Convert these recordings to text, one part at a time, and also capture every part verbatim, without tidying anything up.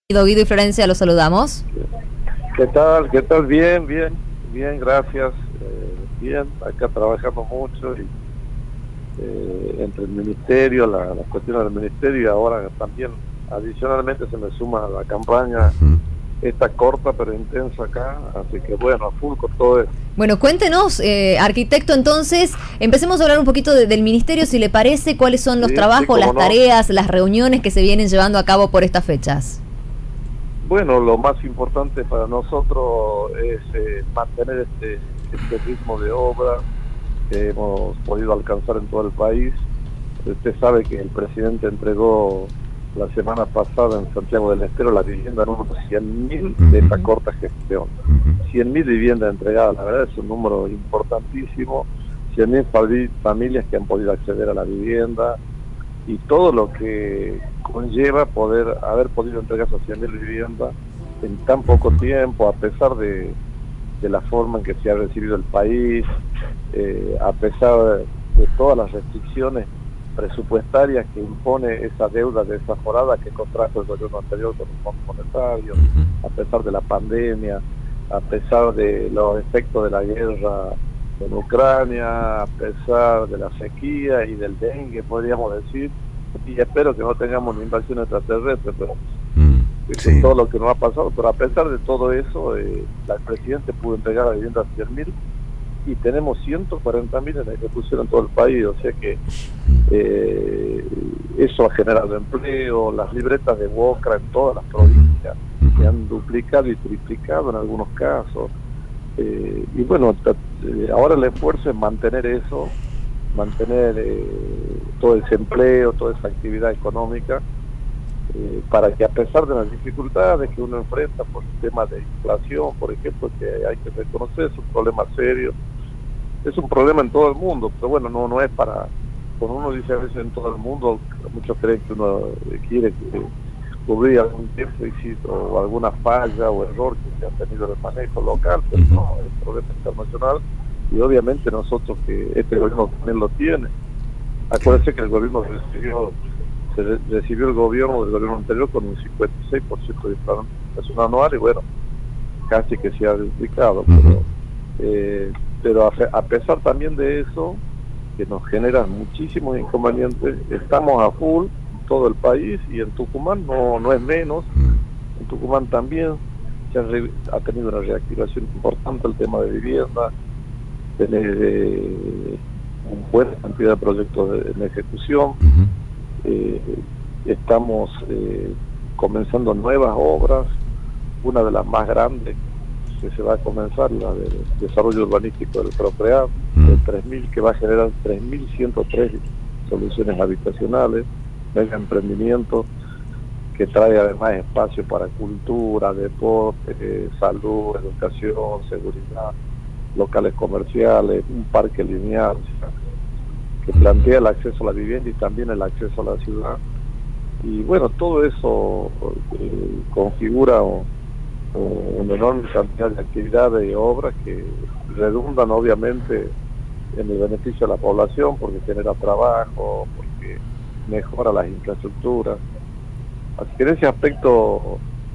Guido y Florencia, los saludamos. ¿Qué tal? ¿Qué tal? Bien, bien, bien, gracias. Eh, bien, acá trabajamos mucho y eh, entre el ministerio, la, las cuestiones del ministerio y ahora también adicionalmente se me suma a la campaña uh-huh. esta corta pero intensa acá, así que bueno, a full con todo eso. Bueno, cuéntenos, eh, arquitecto, entonces, empecemos a hablar un poquito de, del ministerio, si le parece, cuáles son los sí, trabajos, sí, las no. tareas, las reuniones que se vienen llevando a cabo por estas fechas. Bueno, lo más importante para nosotros es eh, mantener este, este ritmo de obra que hemos podido alcanzar en todo el país. Usted sabe que el presidente entregó la semana pasada en Santiago del Estero la vivienda número cien mil de esta corta gestión. cien mil viviendas entregadas, la verdad es un número importantísimo. cien mil familias que han podido acceder a la vivienda y todo lo que conlleva poder haber podido entregar esas cien mil viviendas en tan poco tiempo, a pesar de, de la forma en que se ha recibido el país, eh, a pesar de todas las restricciones presupuestarias que impone esa deuda desaforada que contrajo el gobierno anterior con el Fondo Monetario, a pesar de la pandemia, a pesar de los efectos de la guerra en Ucrania, a pesar de la sequía y del dengue, podríamos decir, y espero que no tengamos una invasión extraterrestre, pero mm, eso sí. es todo lo que nos ha pasado, pero a pesar de todo eso, eh, el presidente pudo entregar la vivienda a cien mil y tenemos ciento cuarenta mil en ejecución en todo el país, o sea que eh, eso ha generado empleo, las libretas de WOCRA en todas las provincias se han duplicado y triplicado en algunos casos. Eh, y bueno, eh, ahora el esfuerzo es mantener eso, mantener eh, todo ese empleo, toda esa actividad económica, eh, para que a pesar de las dificultades que uno enfrenta por el tema de inflación, por ejemplo, que hay que reconocer, es un problema serio, es un problema en todo el mundo, pero bueno, no, no es para, cuando uno dice a veces en todo el mundo, muchos creen que uno quiere eh, cubrir algún déficit o alguna falla o error que se ha tenido en el manejo local, pero no, es un problema internacional y obviamente nosotros que este gobierno también lo tiene. Acuérdense que el gobierno recibió, se re, recibió el gobierno del gobierno anterior con un cincuenta y seis por ciento de inflación anual y bueno, casi que se ha duplicado, pero, eh, pero a, a pesar también de eso, que nos generan muchísimos inconvenientes, estamos a full todo el país y en Tucumán no, no es menos. En Tucumán también se ha, re, ha tenido una reactivación importante el tema de vivienda, tener eh, una buena cantidad de proyectos de, en ejecución. Eh, estamos eh, comenzando nuevas obras, una de las más grandes que se va a comenzar, la del desarrollo urbanístico del Procrear, de tres mil, que va a generar tres mil ciento tres soluciones habitacionales, mega emprendimiento, que trae además espacio para cultura, deporte, eh, salud, educación, seguridad, locales comerciales, un parque lineal, que plantea el acceso a la vivienda y también el acceso a la ciudad. Y bueno, todo eso eh, configura un, una enorme cantidad de actividades y obras que redundan obviamente en el beneficio de la población, porque genera trabajo, porque mejora las infraestructuras. Así que en ese aspecto,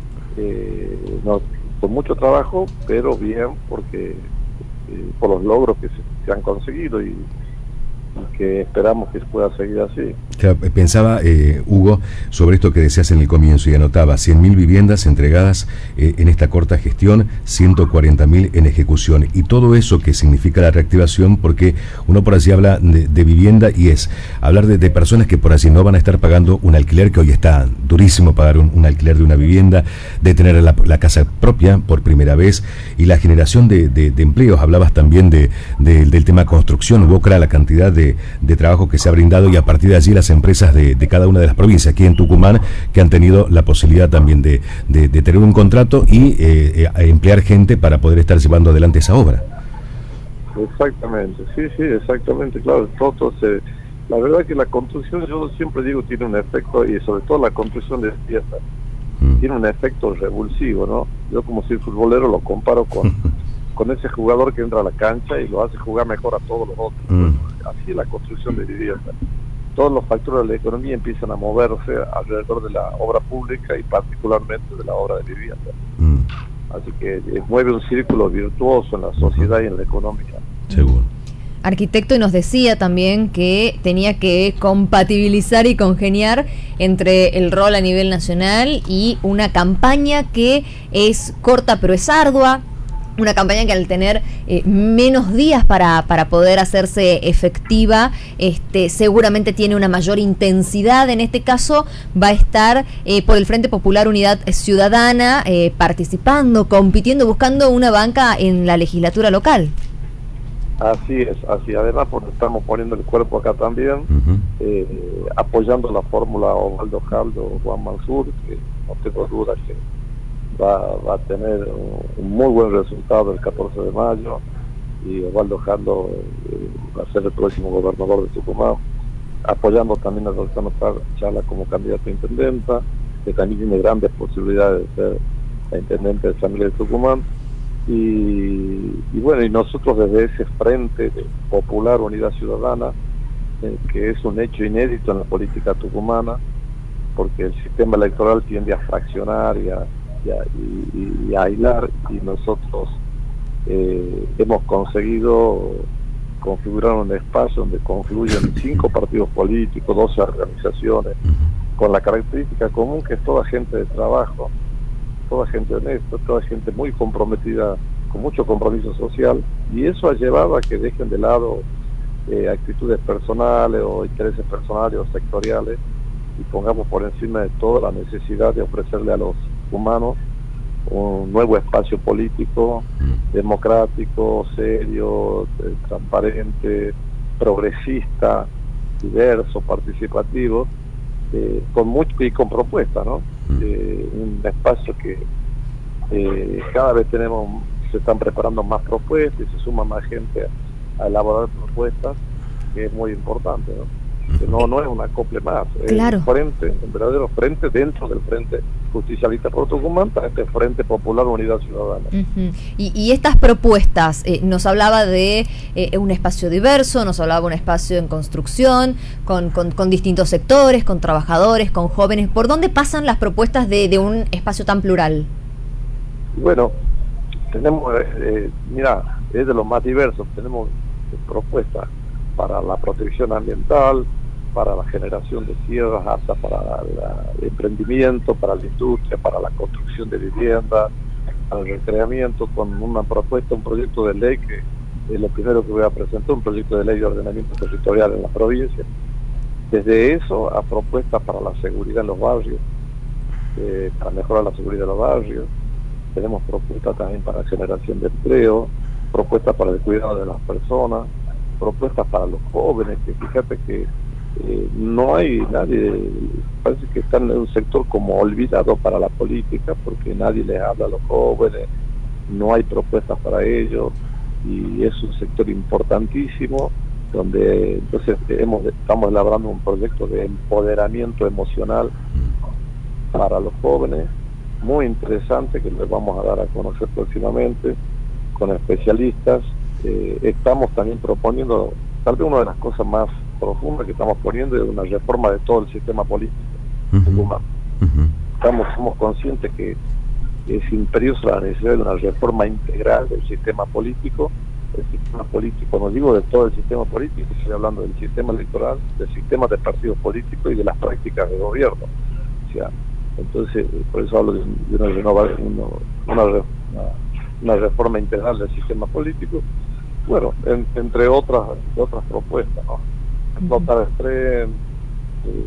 eh, no, con mucho trabajo, pero bien, porque eh, por los logros que se, se han conseguido y, y que esperamos que pueda seguir así. Claro, pensaba, eh, Hugo, sobre esto que decías en el comienzo y anotaba, cien mil viviendas entregadas eh, en esta corta gestión, ciento cuarenta mil en ejecución, y todo eso que significa la reactivación, porque uno por allí habla de, de vivienda y es hablar de, de personas que por allí no van a estar pagando un alquiler, que hoy está durísimo pagar un, un alquiler de una vivienda, de tener la, la casa propia por primera vez, y la generación de, de, de empleos. Hablabas también de, de, del tema construcción, WOCRA, la cantidad de, de trabajo que se ha brindado, y a partir de allí las empresas de, de cada una de las provincias, aquí en Tucumán, que han tenido la posibilidad también de, de, de tener un contrato y eh, eh, emplear gente para poder estar llevando adelante esa obra. Exactamente, sí, sí, exactamente, claro, todo, todo se, la verdad que la construcción, yo siempre digo, tiene un efecto, y sobre todo la construcción de fiestas, mm. tiene un efecto revulsivo, ¿no? Yo como soy futbolero lo comparo con, con ese jugador que entra a la cancha y lo hace jugar mejor a todos los otros. Mm. Así es la construcción de vivienda. todos los factores de la economía empiezan a moverse alrededor de la obra pública y particularmente de la obra de vivienda. Mm. Así que eh, mueve un círculo virtuoso en la sociedad y en la economía. Seguro. Arquitecto, y nos decía también que tenía que compatibilizar y congeniar entre el rol a nivel nacional y una campaña que es corta pero es ardua, una campaña que al tener eh, menos días para, para poder hacerse efectiva, este, seguramente tiene una mayor intensidad. En este caso va a estar eh, por el Frente Popular Unidad Ciudadana eh, participando, compitiendo, buscando una banca en la legislatura local. Así es, así además porque estamos poniendo el cuerpo acá también, uh-huh. eh, apoyando la fórmula Osvaldo Jaldo, Juan Mansur, que no tengo duda que va, va a tener un, un muy buen resultado el catorce de mayo, y Osvaldo Jaldo eh, va a ser el próximo gobernador de Tucumán, apoyando también a Roxana Chala como candidata a intendenta, que también tiene grandes posibilidades de ser la intendente de San Miguel de Tucumán. Y, y bueno, y nosotros desde ese Frente Popular Unidad Ciudadana, eh, que es un hecho inédito en la política tucumana, porque el sistema electoral tiende a fraccionar y a, y a, y, y a aislar, y nosotros eh, hemos conseguido configurar un espacio donde confluyen cinco partidos políticos, doce organizaciones, con la característica común que es toda gente de trabajo, toda gente honesta, toda gente muy comprometida, con mucho compromiso social, y eso ha llevado a que dejen de lado eh, actitudes personales o intereses personales o sectoriales, y pongamos por encima de todo la necesidad de ofrecerle a los humanos un nuevo espacio político, democrático, serio, eh, transparente, progresista, diverso, participativo, eh, con mucho y con propuestas, ¿no? Eh, un espacio que eh, cada vez tenemos, se están preparando más propuestas y se suma más gente a, a elaborar propuestas, que es muy importante, ¿no? Que no, no es un acople más, claro. Es un frente, un verdadero frente dentro del Frente Justicialista por Tucumán, para este Frente Popular Unidad Ciudadana. Uh-huh. y, y estas propuestas, eh, nos hablaba de eh, un espacio diverso, nos hablaba de un espacio en construcción, con, con, con distintos sectores, con trabajadores, con jóvenes. ¿Por dónde pasan las propuestas de, de un espacio tan plural? Bueno, tenemos, eh, mira, es de los más diversos, tenemos eh, propuestas para la protección ambiental, para la generación de tierras, hasta para el emprendimiento, para la industria, para la construcción de viviendas, para el recreamiento, con una propuesta, un proyecto de ley que es lo primero que voy a presentar, un proyecto de ley de ordenamiento territorial en la provincia. Desde eso a propuestas para la seguridad en los barrios, eh, para mejorar la seguridad de los barrios. Tenemos propuestas también para generación de empleo, propuestas para el cuidado de las personas, propuestas para los jóvenes, que fíjate que eh, no hay nadie, parece que están en un sector como olvidado para la política, porque nadie les habla a los jóvenes, no hay propuestas para ellos, y es un sector importantísimo, donde entonces hemos, estamos elaborando un proyecto de empoderamiento emocional para los jóvenes, muy interesante, que les vamos a dar a conocer próximamente, con especialistas. Eh, estamos también proponiendo, tal vez una de las cosas más profundas que estamos poniendo es una reforma de todo el sistema político humano. Uh-huh. Uh-huh. Estamos, somos conscientes que es imperiosa la necesidad de una reforma integral del sistema político, el sistema político, no digo de todo el sistema político, estoy hablando del sistema electoral, del sistema de partidos políticos y de las prácticas de gobierno. O sea, entonces, por eso hablo de, de una, renova, una, una, una reforma integral del sistema político. Bueno, en, entre otras otras propuestas, ¿no? Explotar el tren, eh,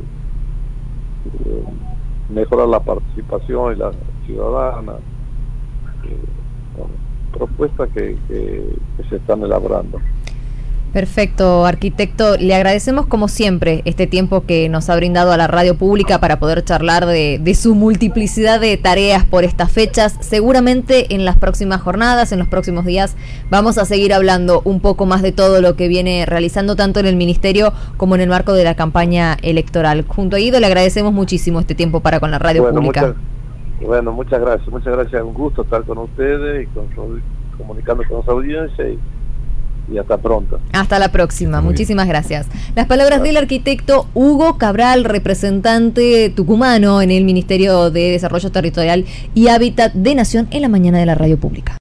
eh, mejorar la participación y la ciudadana, eh, bueno, propuestas que, que, que se están elaborando. Perfecto, arquitecto. Le agradecemos como siempre este tiempo que nos ha brindado a la radio pública para poder charlar de, de su multiplicidad de tareas por estas fechas. Seguramente en las próximas jornadas, en los próximos días, vamos a seguir hablando un poco más de todo lo que viene realizando tanto en el Ministerio como en el marco de la campaña electoral. Junto a Guido le agradecemos muchísimo este tiempo para con la radio bueno, pública. Muchas, bueno, muchas gracias. Muchas gracias. Un gusto estar con ustedes y con, comunicando con nuestra audiencia y y hasta pronto. Hasta la próxima, Muy muchísimas bien. Gracias. Las palabras gracias. Del arquitecto Hugo Cabral, representante tucumano en el Ministerio de Desarrollo Territorial y Hábitat de Nación, en la mañana de la Radio Pública.